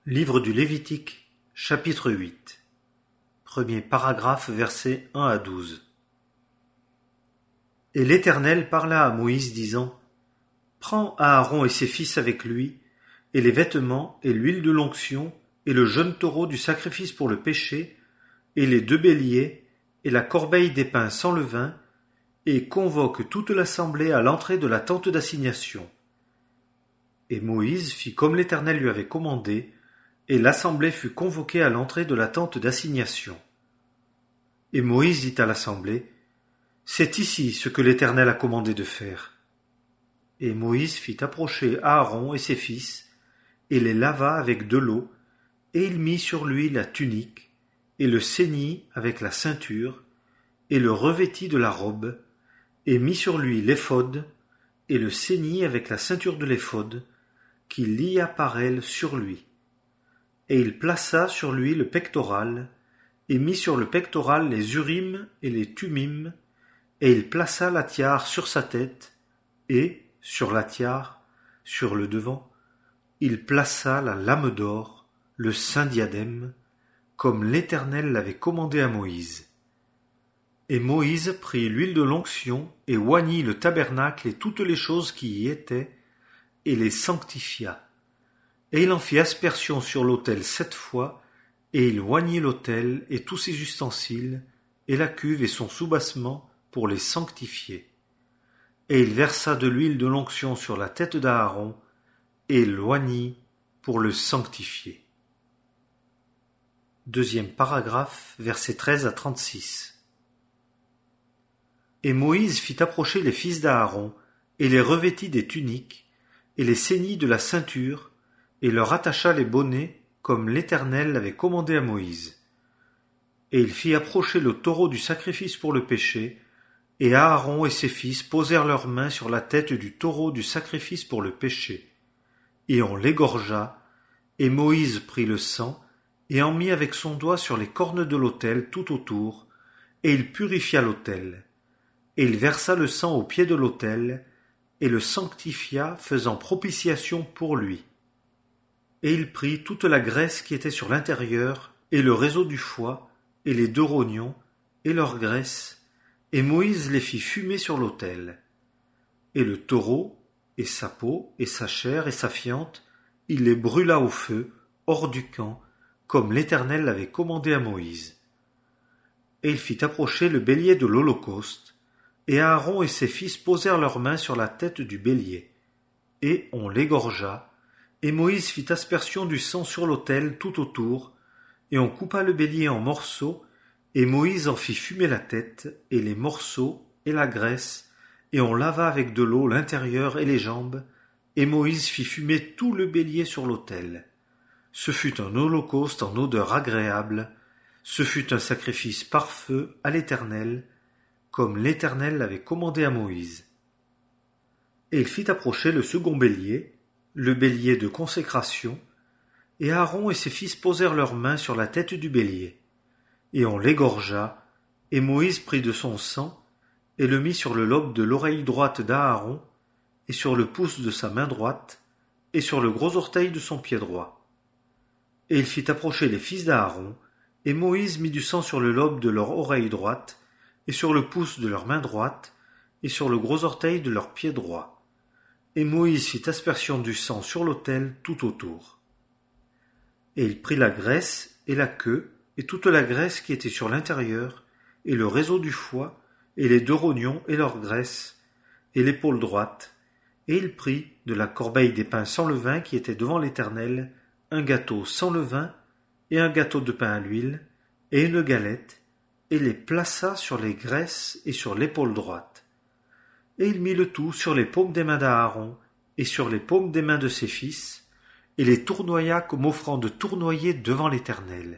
Livre du Lévitique, chapitre 8. Premier paragraphe, versets 1 à 12. Et l'Éternel parla à Moïse, disant: Prends Aaron et ses fils avec lui, et les vêtements, et l'huile de l'onction, et le jeune taureau du sacrifice pour le péché, et les 2 béliers, et la corbeille des pains sans levain, et convoque toute l'assemblée à l'entrée de la tente d'assignation. Et Moïse fit comme l'Éternel lui avait commandé, et l'assemblée fut convoquée à l'entrée de la tente d'assignation. Et Moïse dit à l'assemblée: C'est ici ce que l'Éternel a commandé de faire. Et Moïse fit approcher Aaron et ses fils, et les lava avec de l'eau, et il mit sur lui la tunique, et le ceignit avec la ceinture, et le revêtit de la robe, et mit sur lui l'éphod, et le ceignit avec la ceinture de l'éphod, qu'il lia par elle sur lui. Et il plaça sur lui le pectoral, et mit sur le pectoral les Urim et les Thummim, et il plaça la tiare sur sa tête, et, sur la tiare, sur le devant, il plaça la lame d'or, le saint diadème, comme l'Éternel l'avait commandé à Moïse. Et Moïse prit l'huile de l'onction, et oignit le tabernacle et toutes les choses qui y étaient, et les sanctifia. Et il en fit aspersion sur l'autel 7 fois, et il oignit l'autel et tous ses ustensiles, et la cuve et son soubassement, pour les sanctifier. Et il versa de l'huile de l'onction sur la tête d'Aaron, et l'oignit pour le sanctifier. Deuxième paragraphe, versets 13 à 36. Et Moïse fit approcher les fils d'Aaron, et les revêtit des tuniques, et les ceignit de la ceinture, et leur attacha les bonnets, comme l'Éternel l'avait commandé à Moïse. Et il fit approcher le taureau du sacrifice pour le péché, et Aaron et ses fils posèrent leurs mains sur la tête du taureau du sacrifice pour le péché. Et on l'égorgea, et Moïse prit le sang, et en mit avec son doigt sur les cornes de l'autel tout autour, et il purifia l'autel. Et il versa le sang au pied de l'autel, et le sanctifia, faisant propitiation pour lui. Et il prit toute la graisse qui était sur l'intérieur, et le réseau du foie, et les 2 rognons, et leur graisse, et Moïse les fit fumer sur l'autel. Et le taureau, et sa peau, et sa chair, et sa fiente, il les brûla au feu, hors du camp, comme l'Éternel l'avait commandé à Moïse. Et il fit approcher le bélier de l'Holocauste, et Aaron et ses fils posèrent leurs mains sur la tête du bélier, et on l'égorgea, et Moïse fit aspersion du sang sur l'autel tout autour, et on coupa le bélier en morceaux, et Moïse en fit fumer la tête, et les morceaux, et la graisse, et on lava avec de l'eau l'intérieur et les jambes, et Moïse fit fumer tout le bélier sur l'autel. Ce fut un holocauste en odeur agréable, ce fut un sacrifice par feu à l'Éternel, comme l'Éternel l'avait commandé à Moïse. Et il fit approcher le second bélier, le bélier de consécration, et Aaron et ses fils posèrent leurs mains sur la tête du bélier. Et on l'égorgea, et Moïse prit de son sang, et le mit sur le lobe de l'oreille droite d'Aaron, et sur le pouce de sa main droite, et sur le gros orteil de son pied droit. Et il fit approcher les fils d'Aaron, et Moïse mit du sang sur le lobe de leur oreille droite, et sur le pouce de leur main droite, et sur le gros orteil de leur pied droit. Et Moïse fit aspersion du sang sur l'autel tout autour. Et il prit la graisse et la queue, et toute la graisse qui était sur l'intérieur, et le réseau du foie, et les 2 rognons et leur graisse, et l'épaule droite, et il prit de la corbeille des pains sans levain qui était devant l'Éternel, un gâteau sans levain, et un gâteau de pain à l'huile, et une galette, et les plaça sur les graisses et sur l'épaule droite. Et il mit le tout sur les paumes des mains d'Aaron, et sur les paumes des mains de ses fils, et les tournoya comme offrande tournoyée devant l'Éternel.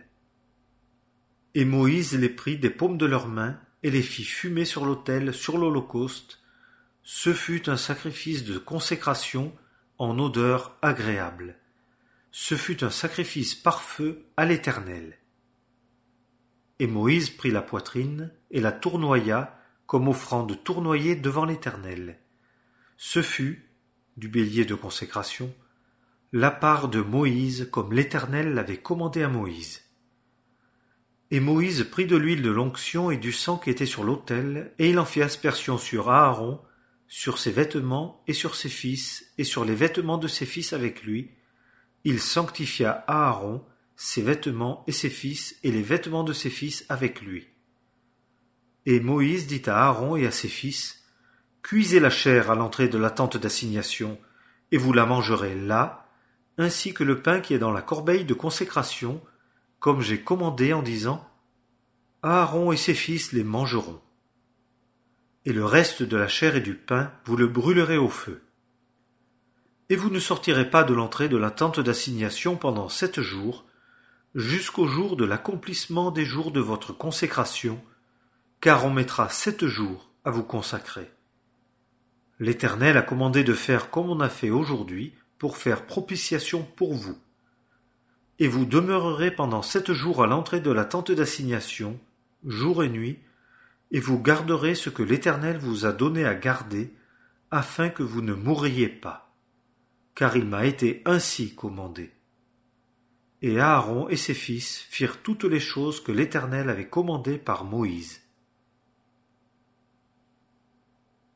Et Moïse les prit des paumes de leurs mains, et les fit fumer sur l'autel, sur l'Holocauste. Ce fut un sacrifice de consécration en odeur agréable. Ce fut un sacrifice par feu à l'Éternel. Et Moïse prit la poitrine, et la tournoya, comme offrande tournoyée devant l'Éternel. Ce fut, du bélier de consécration, la part de Moïse comme l'Éternel l'avait commandé à Moïse. Et Moïse prit de l'huile de l'onction et du sang qui était sur l'autel, et il en fit aspersion sur Aaron, sur ses vêtements et sur ses fils, et sur les vêtements de ses fils avec lui. Il sanctifia Aaron, ses vêtements et ses fils, et les vêtements de ses fils avec lui. Et Moïse dit à Aaron et à ses fils, cuisez la chair à l'entrée de la tente d'assignation, et vous la mangerez là, ainsi que le pain qui est dans la corbeille de consécration, comme j'ai commandé en disant, Aaron et ses fils les mangeront. Et le reste de la chair et du pain, vous le brûlerez au feu. Et vous ne sortirez pas de l'entrée de la tente d'assignation pendant 7 jours, jusqu'au jour de l'accomplissement des jours de votre consécration, car on mettra 7 jours à vous consacrer. L'Éternel a commandé de faire comme on a fait aujourd'hui pour faire propitiation pour vous. Et vous demeurerez pendant 7 jours à l'entrée de la tente d'assignation, jour et nuit, et vous garderez ce que l'Éternel vous a donné à garder, afin que vous ne mourriez pas. Car il m'a été ainsi commandé. Et Aaron et ses fils firent toutes les choses que l'Éternel avait commandées par Moïse.